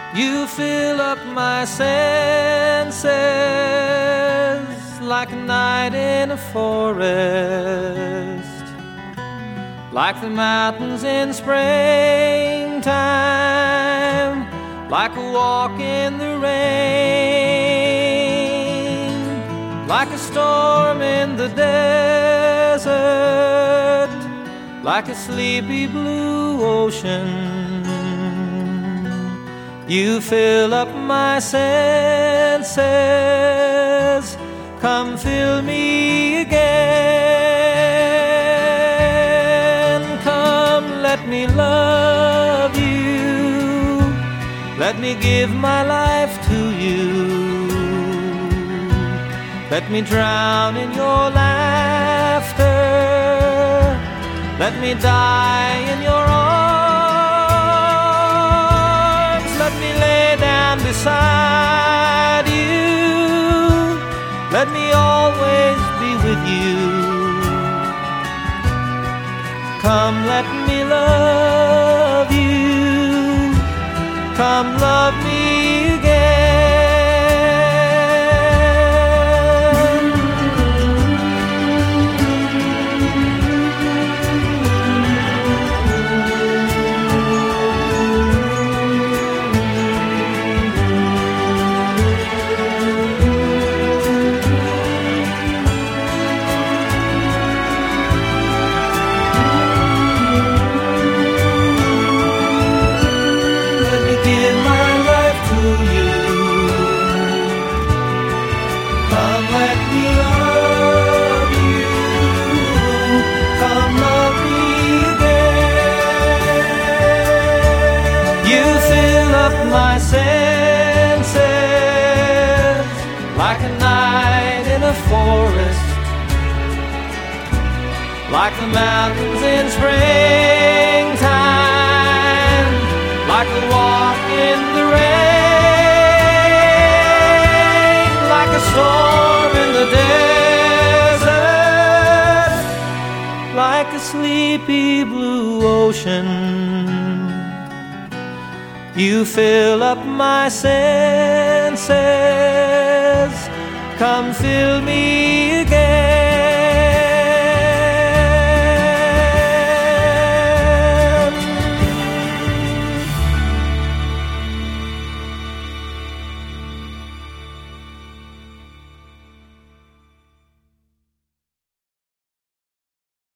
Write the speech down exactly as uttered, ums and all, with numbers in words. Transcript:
You fill up my senses like a night in a forest, like the mountains in springtime, like a walk in the rain, like a storm in the desert, like a sleepy blue ocean. You fill up my senses, come fill me again. Come, let me love you, let me give my life to you. Let me drown in your laughter, let me die in your arms. Let me lay down beside you, let me always be with you. Come, let me love you, come love me again. My senses like a night in a forest, like the mountains in springtime, like a walk in the rain, like a storm in the desert, like a sleepy blue ocean. You fill up my senses, come fill me again.